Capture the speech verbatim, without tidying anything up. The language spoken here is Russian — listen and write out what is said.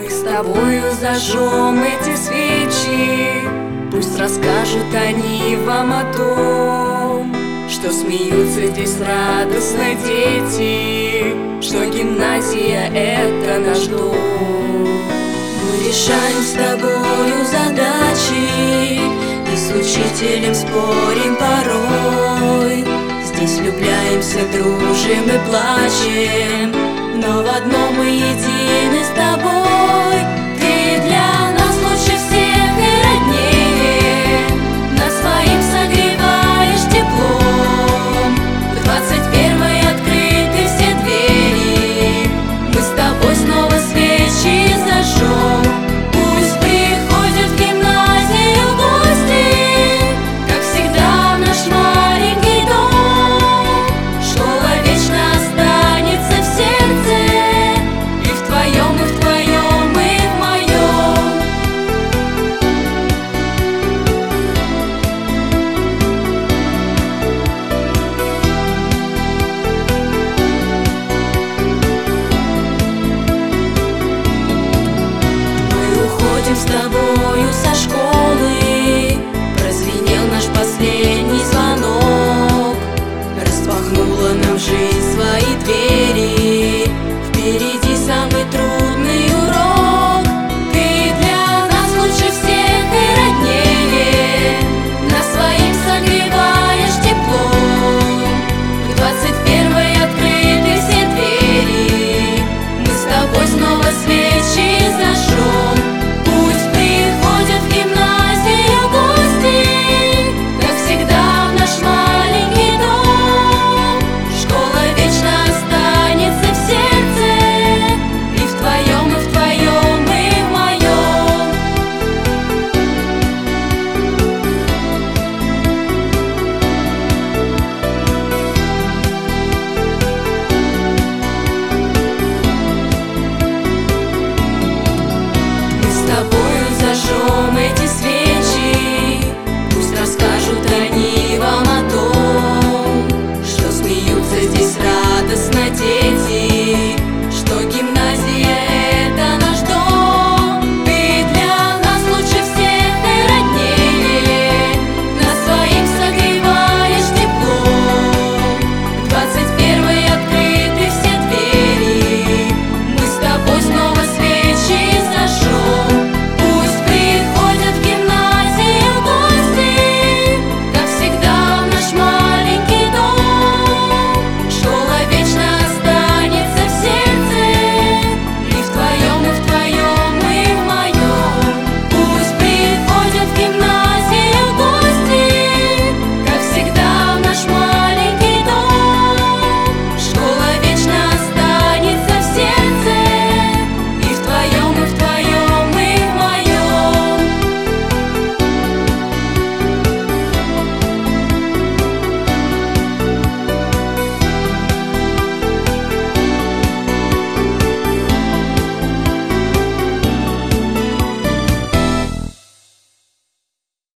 Мы с тобою зажжем эти свечи, пусть расскажут они вам о том, что смеются здесь радостно дети, что гимназия — это наш дом. Мы решаем с тобою задачи и с учителем спорим порой. Здесь влюбляемся, дружим и плачем, но в одном мы едины с тобой. Ты для нас лучше всех и роднее, нас своим согреваешь теплом. В двадцать первой открыты все двери, мы с тобой снова свечи зажжем. Пусть приходят в гимназию гости, как всегда в наш маленький дом. Школа вечно останется в сердце, и в твоем, и в твоем, и в моем. Мы уходим с тобою со школы,